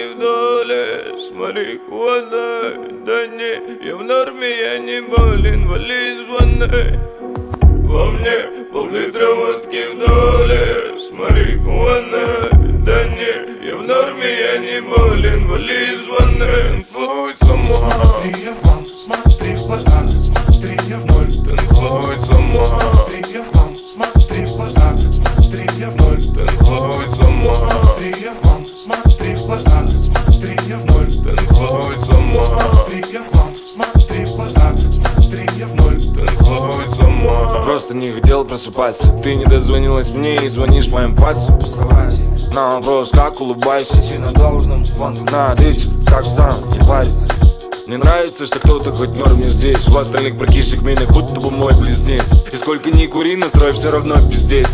доле с марихуаной. Да не, я в норме, я не болен, вали звони. Во мне пол-литра водки в доле с марихуаной. Да не, я в норме, я не болен, вали звони. Танцуй сама. Смотри я в вам, смотри в глаза, смотри я в ноль. Танцуй сама. Смотри я в вам, смотри в глаза, смотри я в ноль. Танцуй сама. Смотри я в вам, смотри в глаза, смотри я в ноль. Танцуй сама. Смотри я в вам, смотри в глаза, смотри я в ноль. Танцуй сама. Просто не хотел просыпаться. Ты не дозвонилась мне и звонишь моим пальцем. На вопрос, как улыбайся, си на должном спонтанно. На ответить, как сам, не париться. Мне нравится, что кто-то хоть в норме здесь. У остальных прокисших минок будто бы мой близнец. И сколько ни кури, настрой все равно пиздец.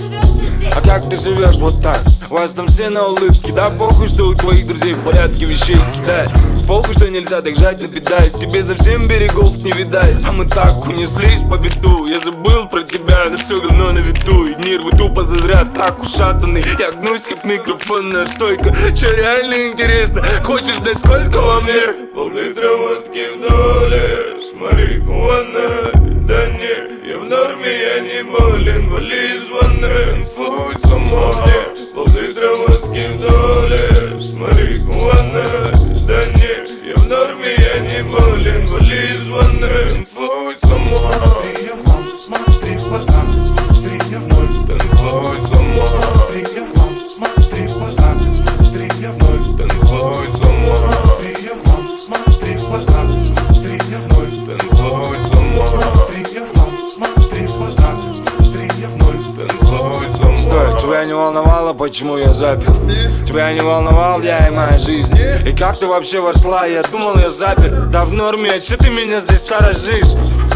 А как ты живешь вот так? У вас там все на улыбке. Да похуй, что у твоих друзей в порядке вещей кидай. Похуй, что нельзя так жать на педаль. Тебе совсем берегов не видать. А мы так унеслись по беду. Я забыл про тебя, да все говно на виду. И нервы тупо зазря так ушатаны. Я гнусь как микрофонная стойка. Че реально интересно? Хочешь знать сколько во мне? Пол-литра водки в доле с марихуаной. Да не, я в норме, я не болен, вали звони. Танцуй сама. Пол-литра водки в доле с марихуаной. Да не, я в норме, я не болен, вали звони. Танцуй сама. Смотри я в вам, смотри в глаза, смотри я в ноль. Танцуй сама. Смотри я в вам, смотри в глаза, смотри я в ноль. Танцуй сама. Смотри я в вам, смотри в глаза, смотри я в ноль. Танцуй сама. Смотри я в вам, смотри в глаза, смотри я в ноль. Танцуй сама. Стой, тебя не волновало, почему я запил? Тебя не волновал я и моя жизнь. И как ты вообще вошла? Я думал, я запер. Да в норме, а че ты меня здесь сторожишь?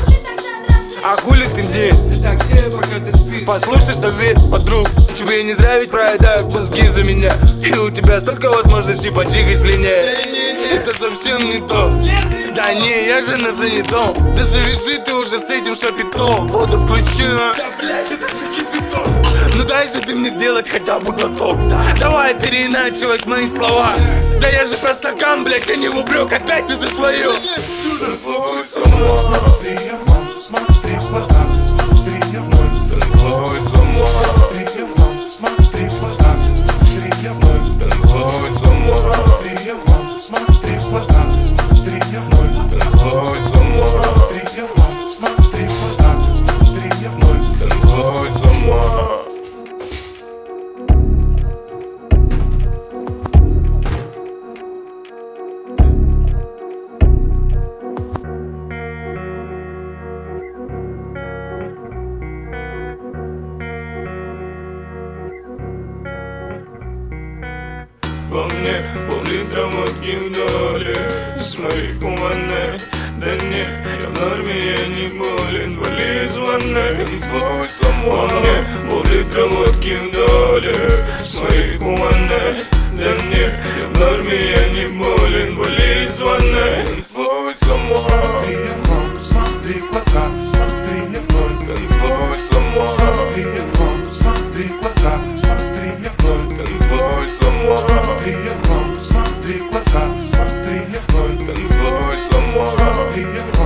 А хули ты где? Так где, пока ты спишь? Послушай совет, подруг. Тебе не зря ведь проедают мозги за меня. И у тебя столько возможностей почикать слиняет. Это совсем не то. Да не, я же на занятом. Да завяжи ты уже с этим шапитом. Воду включи, а. Да блять, это же кипяток. Ну дай же ты мне сделать хотя бы глоток. Давай переиначивать мои слова. Да я же про стакан, блять, а не в упрек. Опять ты за свое. Танцуй сама. Смотри я в вам, смотри в глаза, смотри я в ноль. Танцуй сама. Смотри я в вам, смотри в глаза, смотри я в ноль. Танцуй сама. Смотри я в вам, смотри в глаза, смотри я в ноль. Танцуй сама. Смотри я в вам, смотри в глаза, смотри я в ноль. Танцуй сама. Во мне пол-литра водки в доле с марихуаной. Да не, я в норме, я не болен, вали звони. Танцуй сама. Во мне пол-литра водки в доле с марихуаной. Да не, я в норме, я не болен, вали звони. Танцуй сама. Смотри я в вам, смотри в глаза, смотри я в ноль. Танцуй сама. Смотри я в вам, смотри в глаза, смотри я в ноль. Танцуй сама. Смотри я в вам, смотри в глаза, смотри я в ноль. Танцуй сама. Смотри я в вам.